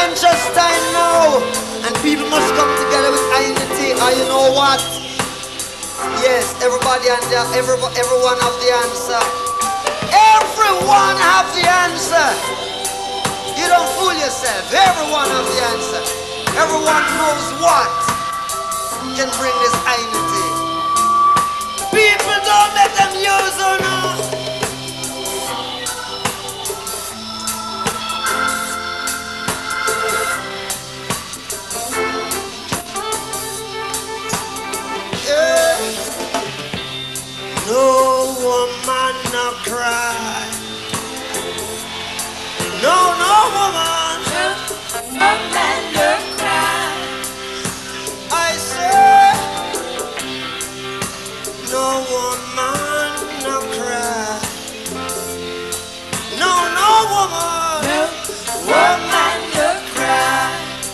adventurous time now, and people must come together with unity. And you know what? Yes, everybody and everyone have the answer. Everyone have the answer. You don't fool yourself. Everyone have the answer. Everyone knows what can bring this unity. People don't let them use or not. No woman no cry. No woman. No man no cry. I say no woman no cry. No woman. No woman no cry.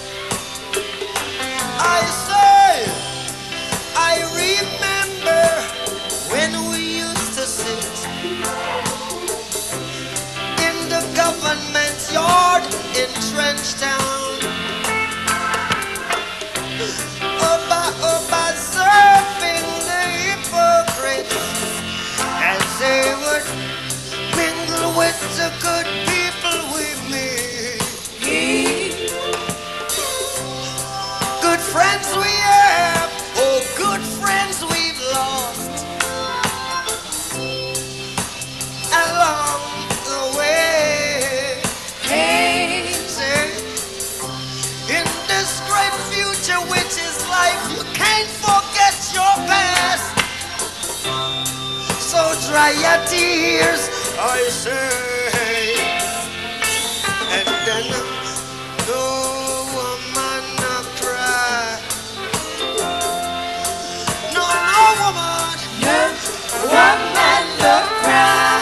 I say I remember when we used to sit in the government yard in Trench Town, observing the hypocrites as they would mingle with the good people we meet. Good friends we have, oh good friends we've lost along the way. Hey, say, in this great future which is life, you can't forget your past. So dry your tears, I say, and then no woman no cry. No woman. No woman no cry.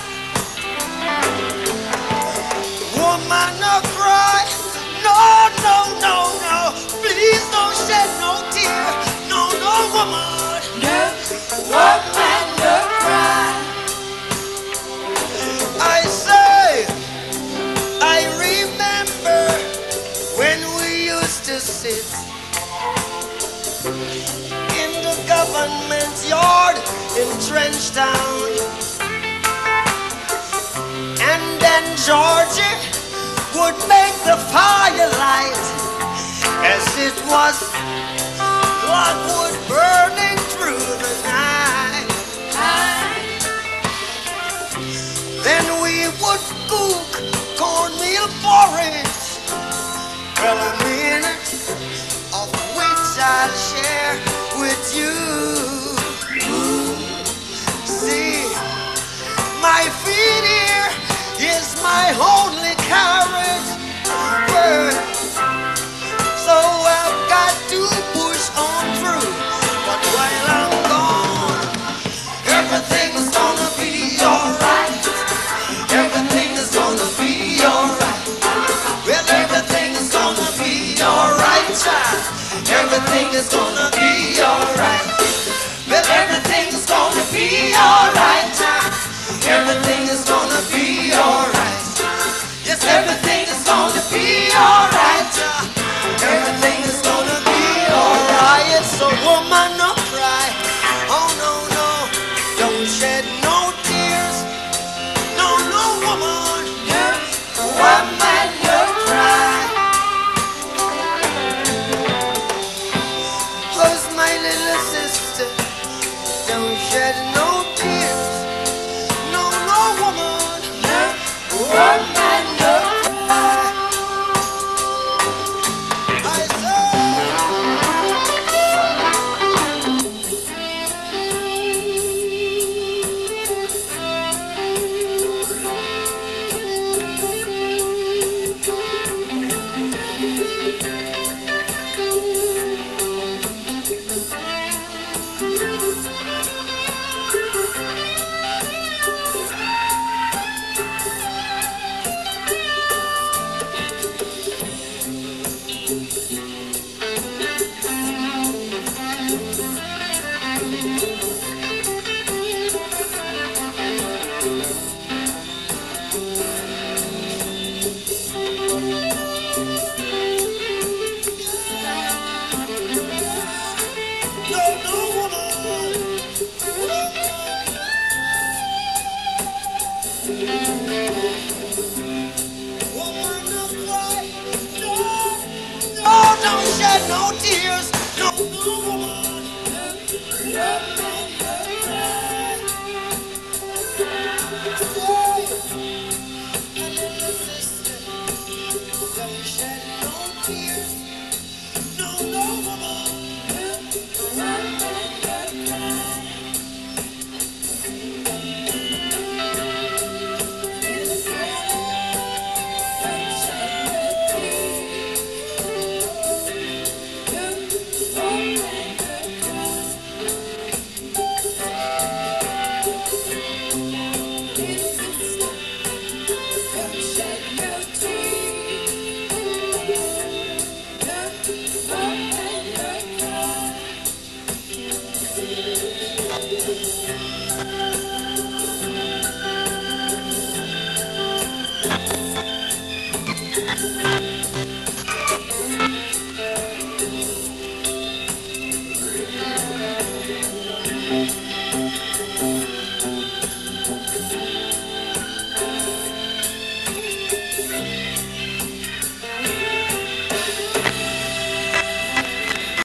Woman no cry. No. Please don't shed no tear. No woman. No woman no cry. I say, I remember when we used to sit in the government yard in Trench Town, and then Georgie would make the firelight as it was logwood burning through the night. Then we would cook cornmeal porridge. Well, a minute of which I'll share with you. See, my feet here is my only carriage. So I've got to push on through. But while I'm gone, everything's gonna be alright. Everything is gonna be alright. Well, everything is gonna be alright, child. Everything is gonna be alright. shed no tears. No woman. Don't shed no tears. No woman.